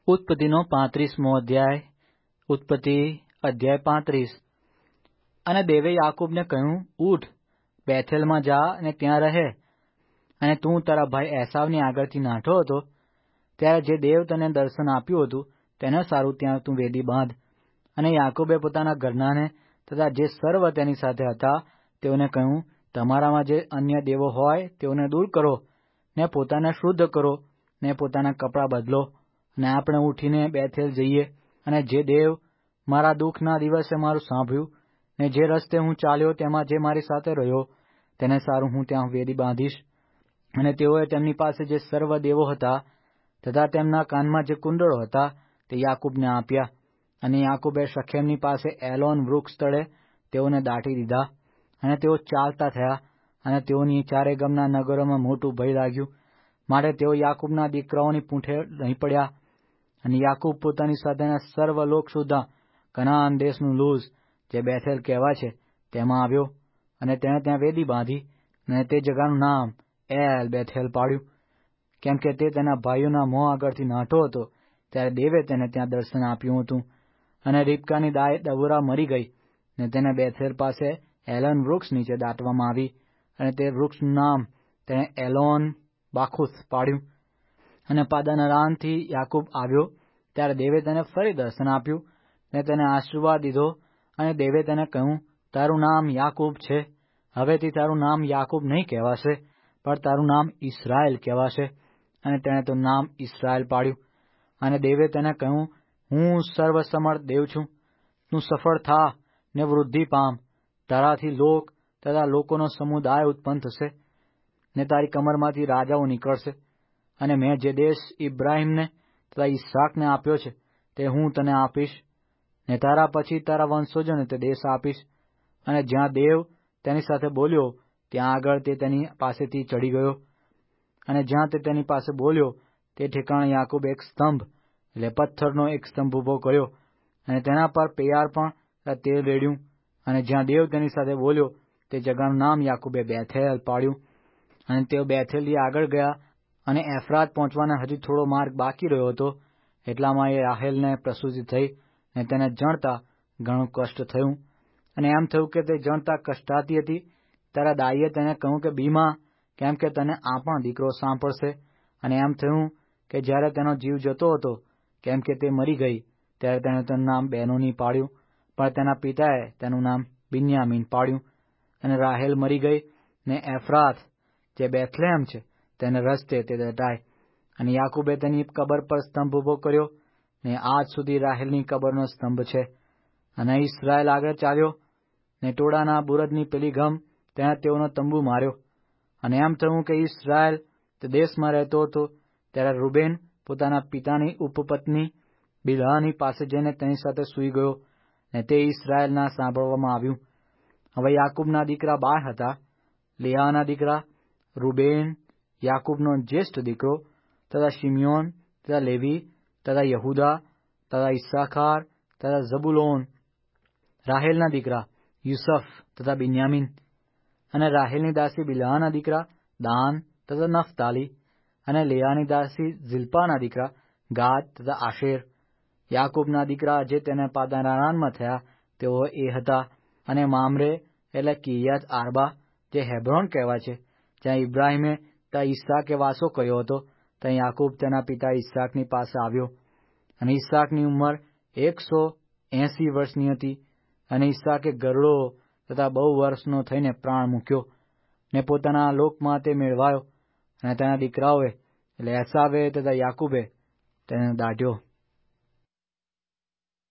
ઉત્પત્તિનો 35મો અધ્યાય. ઉત્પત્તિ અધ્યાય 35. અને દેવે યાકૂબને કહ્યું, ઉઠ, બેથેલમાં જા અને ત્યાં રહે. અને તું તારા ભાઈ એસાવની આગળથી નાઠો હતો ત્યારે જે દેવ તને દર્શન આપ્યું હતું તેને સારું ત્યાં તું વેદી બાંધ. અને યાકૂબે પોતાના ઘરનાને તથા જે સર્વ તેની સાથે હતા તેઓને કહ્યું, તમારામાં જે અન્ય દેવો હોય તેઓને દૂર કરો, ને પોતાને શુદ્ધ કરો, ને પોતાના કપડાં બદલો, ને આપણે ઉઠીને બેથેલ જઈએ. અને જે દેવ મારા દુઃખના દિવસે મારું સાંભળ્યું, ને જે રસ્તે હું ચાલ્યો તેમાં જે મારી સાથે રહ્યો, તેને સારું હું ત્યાં વેદી બાંધીશ. અને તેઓએ તેમની પાસે જે સર્વ દેવો હતા તથા તેમના કાનમાં જે કુંડળો હતા તે યાકૂબને આપ્યા. અને યાકૂબે શખેમની પાસે એલોન વૃક્ષ તળે તેઓને દાટી દીધા. અને તેઓ ચાલતા થયા, અને તેઓની ચારે ગામના નગરોમાં મોટું ભય લાગ્યું, માટે તેઓ યાકૂબના દીકરાઓની પૂંઠે નહીં પડ્યા. અને યાકૂબ પોતાની સાથેના સર્વ લોક સુદ્ધા કનાન દેશનું લૂઝ, જે બેથેલ કહેવાય છે, તેમાં આવ્યો. અને તેણે ત્યાં વેદી બાંધી, અને તે જગાનું નામ એલ બેથેલ પાડ્યું, કેમ કે તે તેના ભાઈઓના મોં આગળથી નાઠો હતો ત્યારે દેવે તેને ત્યાં દર્શન આપ્યું હતું. અને રીબકાની દાય દબોરા મરી ગઈ, ને તેને બેથેલ પાસે એલોન વૃક્ષ નીચે દાટવામાં આવી. અને તે વૃક્ષનું નામ તેણે એલોન બાખુથ પાડ્યું. અને પાદાન અરામથી યાકૂબ આવ્યો ત્યારે દેવે તેને ફરી દર્શન આપ્યું, ને તેને આશીર્વાદ દીધો. અને દેવે તેને કહ્યું, તારું નામ યાકૂબ છે, હવેથી તારું નામ યાકૂબ નહીં કહેવાશે, પણ તારું નામ ઇસ્રાએલ કહેવાશે. અને તેણે તો નામ ઇસ્રાએલ પાડ્યું. અને દેવે તેને કહ્યું, હું સર્વસમર્થ દેવ છું, તું સફળ થા ને વૃદ્ધિ પામ, તારાથી લોક તથા લોકોનો સમુદાય ઉત્પન્ન થશે, ને તારી કમરમાંથી રાજાઓ નીકળશે. અને મેં જે દેશ ઇબ્રાહીમને તથા ઈસાકને આપ્યો છે તે હું તને આપીશ, ને તારા પછી તારા વંશજોને તે દેશ આપીશ. અને જ્યાં દેવ તેની સાથે બોલ્યો ત્યાં આગળ તે તેની પાસેથી ચડી ગયો. અને જ્યાં તે તેની પાસે બોલ્યો તે ઠેકાણે યાકૂબ એક સ્તંભ, એટલે પથ્થરનો એક સ્તંભ ઉભો કર્યો, અને તેના પર પૈયાર પણ તેલ રેડ્યું. અને જ્યાં દેવ તેની સાથે બોલ્યો તે જગાનું નામ યાકૂબે બેથેલ પાડ્યું. અને તેઓ બેથેલથી આગળ ગયા, અને એફરાત પહોંચવાને હજી થોડો માર્ગ બાકી રહ્યો હતો. એટલામાં એ રાહેલને પ્રસૂતિ થઈ, ને તેને જણતા ઘણું કષ્ટ થયું. અને એમ થયું કે તે જણતા કષ્ટાતી હતી. તારા દાઈએ તેને કહ્યું કે બીમા, કેમ કે તને આ પણ દીકરો સાંપડશે. અને એમ થયું કે જ્યારે તેનો જીવ જતો હતો, કેમ કે તે મરી ગઈ, ત્યારે તેણે તેનું નામ બેનોની પાડ્યું, પણ તેના પિતાએ તેનું નામ બિન્યામીન પાડ્યું. અને રાહેલ મરી ગઈ, ને એફરાત, જે બેથલેહમ છે, તેને રસ્તે તે દટાય. અને યાકૂબે તેની કબર પર સ્તંભ ઉભો કર્યો, ને આજ સુધી રાહેલની કબરનો સ્તંભ છે. અને ઇસ્રાએલ આગળ ચાલ્યો, ને ટોળાના બુરદની પેલી ગમ તેણે તેઓનો તંબુ માર્યો. અને એમ થયું કે ઇસ્રાએલ તે દેશમાં રહેતો હતો ત્યારે રૂબેન પોતાના પિતાની ઉપપત્ની બિલ્હાની પાસે જઈને તેની સાથે સૂઈ ગયો, ને તે ઇસ્રાએલના સાંભળવામાં આવ્યું. હવે યાકૂબના દીકરા 12 હતા. લેઆના દીકરા રૂબેન, યાકૂબનો જ્યેષ્ઠ દીકરો, તથા શિમ્યોન, તથા લેવી, તથા યહૂદા, તથા ઇસ્સાખાર, તથા ઝબુલોન. રાહેલના દીકરા યુસફ તથા બિન્યામીન. અને રાહેલની દાસી બિલ્હાના દીકરા દાન તથા નફતાલી. અને લેઆની દાસી ઝિલ્પાના દીકરા ગાદ તથા આશેર. યાકૂબના દીકરા જે તેને પાદાન અરામમાં થયા તેઓ એ હતા. અને મામરે એટલે કિર્યાત આર્બા, જે હેબ્રોન કહેવાય છે, જ્યાં ઇબ્રાહીમે તથા ઈસાકે વાસો કર્યો હતો, ત્યાં યાકૂબ તેના પિતા ઈસાકની પાસે આવ્યો. અને ઈસાકની ઉંમર 180 વર્ષની હતી. અને ઈસાકે ગરડો તથા બહુ વર્ષનો થઈને પ્રાણ મૂક્યો, ને પોતાના લોકમાં તે મેળવાયો. અને તેના દીકરાઓએ એટલે એસાવે તથા યાકૂબે તેને દાટ્યો.